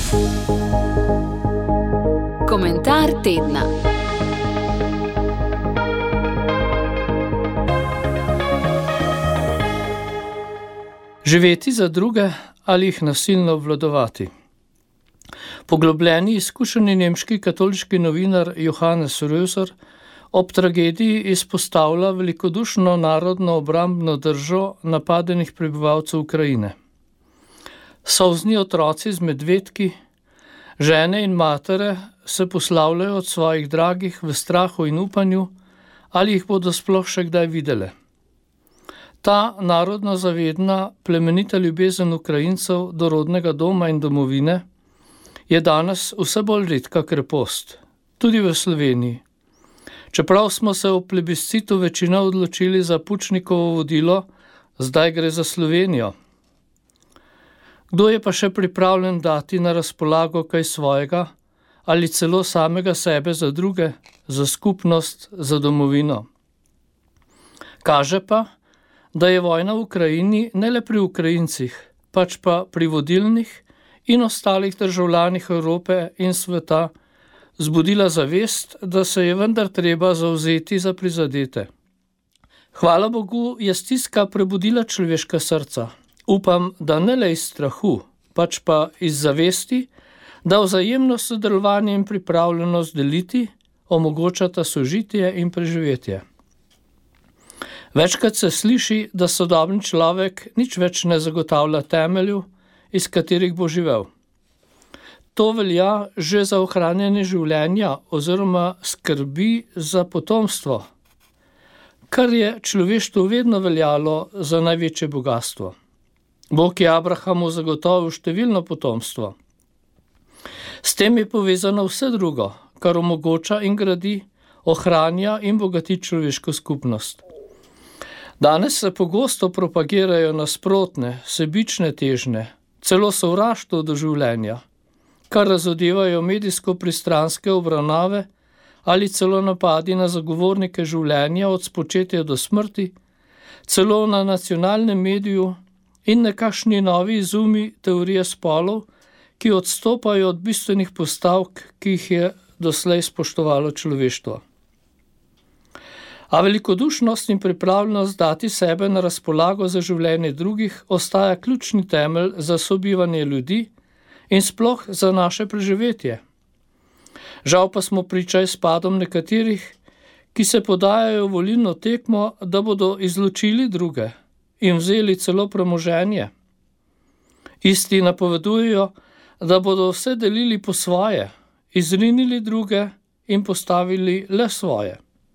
Komentar tedna. Živeti za druge ali jih nasilno obvladovati. Poglobljeni izkušeni nemški katoliški novinar Johannes Röser ob tragediji izpostavlja velikodušno narodno obrambno držo napadenih prebivalcev Ukrajine. Solzni otroci z medvedki, žene in matere se poslavljajo od svojih dragih v strahu in upanju, ali jih bodo sploh še kdaj videle. Ta narodno zavedna, plemenita ljubezen Ukrajincev do rodnega doma in domovine je danes vse bolj redka krepost, tudi v Sloveniji. Čeprav smo se v plebiscitu večina odločili za Pučnikovo vodilo, zdaj gre za Slovenijo. Kdo je pa še pripravljen dati na razpolago kaj svojega ali celo samega sebe za druge, za skupnost, za domovino? Kaže pa, da je vojna v Ukrajini ne le pri Ukrajincih, pač pa pri vodilnih in ostalih državljanih Evrope in sveta zbudila zavest, da se je vendar treba zavzeti za prizadete. Hvala Bogu je stiska prebudila človeška srca. Upam, da ne le iz strahu, pač pa iz zavesti, da vzajemno sodelovanje in pripravljenost deliti omogočata sožitje in preživetje. Večkrat se sliši, da sodobni človek nič več ne zagotavlja temelju, iz katerih bo živel. To velja že za ohranjanje življenja oziroma skrbi za potomstvo, kar je človeštvu vedno veljalo za največje bogastvo. Bog je Abrahamu zagotovil številno potomstvo. S tem je povezano vse drugo, kar omogoča in gradi, ohranja in bogati človeško skupnost. Danes se pogosto propagirajo nasprotne, sebične težnje, celo sovraštvo do življenja, kar razodevajo medijsko pristranske obravnave ali celo napadi na zagovornike življenja od spočetja do smrti, celo na nacionalnem mediju in nekakšni novi izumi teorije spolov, ki odstopajo od bistvenih postavk, ki jih je doslej spoštovalo človeštvo. A velikodušnost in pripravljenost dati sebe na razpolago za življenje drugih ostaja ključni temelj za sobivanje ljudi in sploh za naše preživetje. Žal pa smo priča izpadom nekaterih, ki se podajajo v volilno tekmo, da bodo izločili druge in vzeli celo premoženje. Isti napovedujejo, da bodo vse delili po svoje, izrinili druge in postavili le svoje.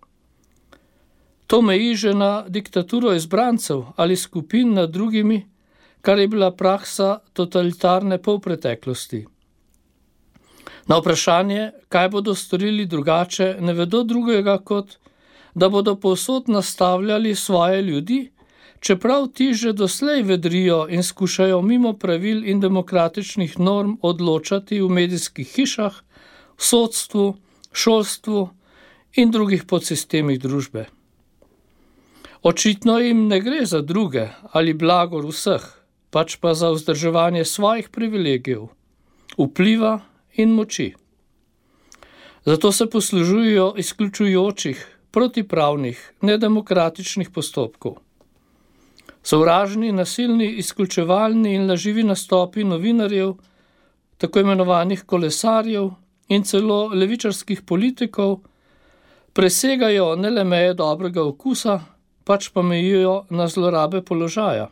To meji že na diktaturo izbrancev ali skupin nad drugimi, kar je bila praksa totalitarne polpreteklosti. Na vprašanje, kaj bodo storili drugače, ne vedo drugega kot, da bodo povsod nastavljali svoje ljudi, čeprav ti že doslej vedrijo in skušajo mimo pravil in demokratičnih norm odločati v medijskih hišah, v sodstvu, šolstvu in drugih podsistemih družbe. Očitno jim ne gre za druge ali blagor vseh, pač pa za vzdrževanje svojih privilegijev, vpliva in moči. Zato se poslužujejo izključujočih, protipravnih, nedemokratičnih postopkov. Sovražni, nasilni, izključevalni in lažnivi nastopi novinarjev, tako imenovanih kolesarjev in celo levičarskih politikov presegajo ne le meje dobrega okusa, pač pa mejijo na zlorabe položaja.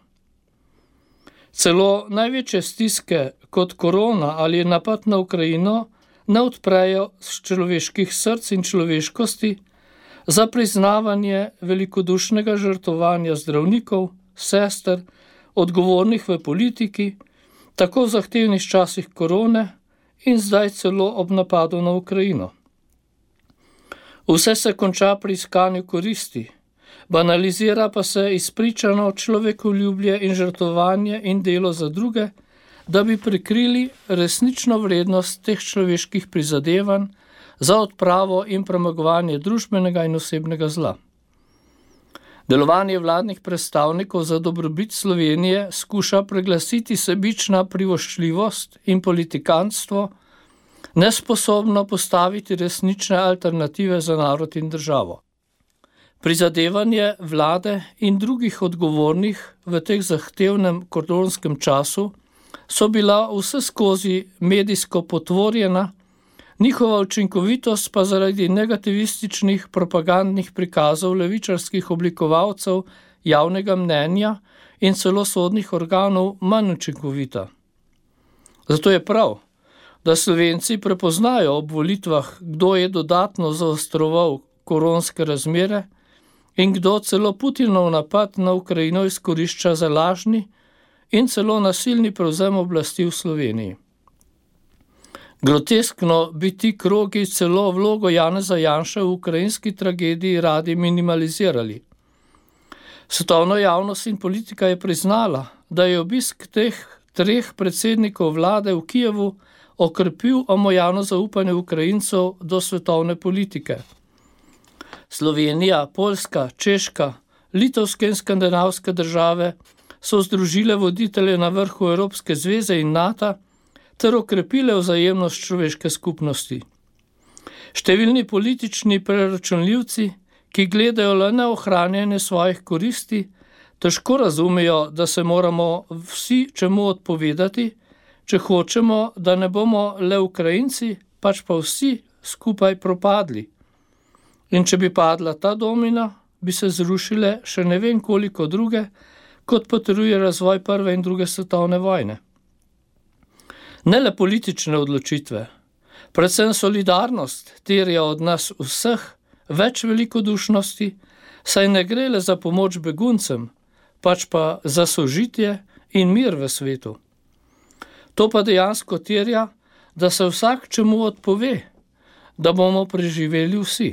Celo največje stiske kot korona ali napad na Ukrajino ne odprejo z človeških src in človeškosti za priznavanje velikodušnega žrtvovanja zdravnikov, sester, odgovornih v politiki, tako v zahtevnih časih korone in zdaj celo ob napadu na Ukrajino. Vse se konča pri iskanju koristi, banalizira pa se izpričano človekoljubje in žrtvovanje in delo za druge, da bi prikrili resnično vrednost teh človeških prizadevanj za odpravo in premagovanje družbenega in osebnega zla. Delovanje vladnih predstavnikov za dobrobit Slovenije skuša preglasiti sebična privoščljivost in politikantstvo, nesposobno postaviti resnične alternative za narod in državo. Prizadevanje vlade in drugih odgovornih v teh zahtevnem koronskem času so bila vseskozi medijsko potvorjena, njihova učinkovitost pa zaradi negativističnih propagandnih prikazov levičarskih oblikovalcev javnega mnenja in celo sodnih organov manj učinkovita. Zato je prav, da Slovenci prepoznajo ob volitvah, kdo je dodatno zaostroval koronske razmere in kdo celo Putinov napad na Ukrajino izkorišča za lažni in celo nasilni prevzem oblasti v Sloveniji. Groteskno bi ti krogi celo vlogo Janeza Janše v ukrajinski tragediji radi minimalizirali. Svetovna javnost in politika je priznala, da je obisk teh 3 predsednikov vlade v Kijevu okrepil omejano zaupanje Ukrajincev do svetovne politike. Slovenija, Poljska, Češka, litovske in skandinavske države so združile voditelje na vrhu Evropske zveze in NATO ter okrepile vzajemnost človeške skupnosti. Številni politični preračunljivci, ki gledajo le na ohranjanje svojih koristi, težko razumejo, da se moramo vsi čemu odpovedati, če hočemo, da ne bomo le Ukrajinci, pač pa vsi skupaj propadli. In če bi padla ta domina, bi se zrušile še ne vem koliko druge, kot potrjuje razvoj prve in druge svetovne vojne. Ne le politične odločitve, predvsem solidarnost terja od nas vseh več velikodušnosti, saj ne gre le za pomoč beguncem, pač pa za sožitje in mir v svetu. To pa dejansko terja, da se vsak čemu odpove, da bomo preživeli vsi.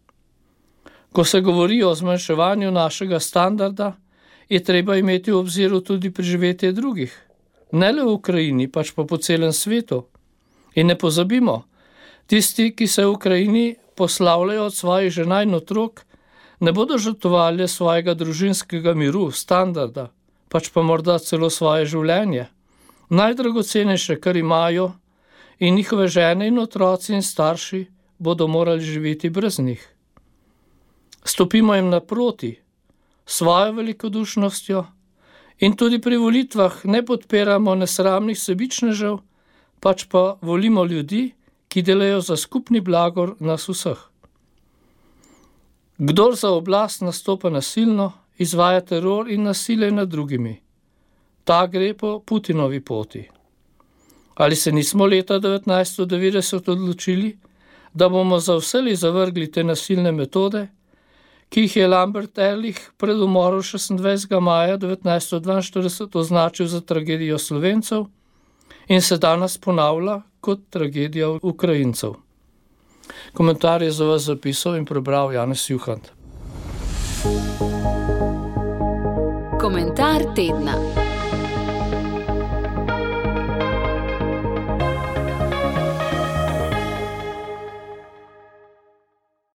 Ko se govori o zmanjševanju našega standarda, je treba imeti v obziru tudi preživetje drugih, ne le v Ukrajini, pač pa po celem svetu. In ne pozabimo, tisti, ki se v Ukrajini poslavljajo od svojih žena in otrok, ne bodo žrtvovali svojega družinskega miru, standarda, pač pa morda celo svoje življenje. Najdragocenejše, kar imajo, in njihove žene in otroci in starši bodo morali živeti brez njih. Stopimo jim naproti, svojo velikodušnostjo, in tudi pri volitvah ne podpiramo nesramnih sebičnežev, pač pa volimo ljudi, ki delajo za skupni blagor nas vseh. Kdor za oblast nastopa nasilno, izvaja teror in nasilje nad drugimi. Ta gre po Putinovi poti. Ali se nismo leta 1990 odločili, da bomo za vselej zavrgli te nasilne metode, ki jih je Lambert Ehrlich pred umorom 26. maja 1942 označil za tragedijo Slovencev in se danes ponavlja kot tragedija Ukrajincev. Komentar je za vas zapisal in prebral Janez Juhant. Komentar tedna.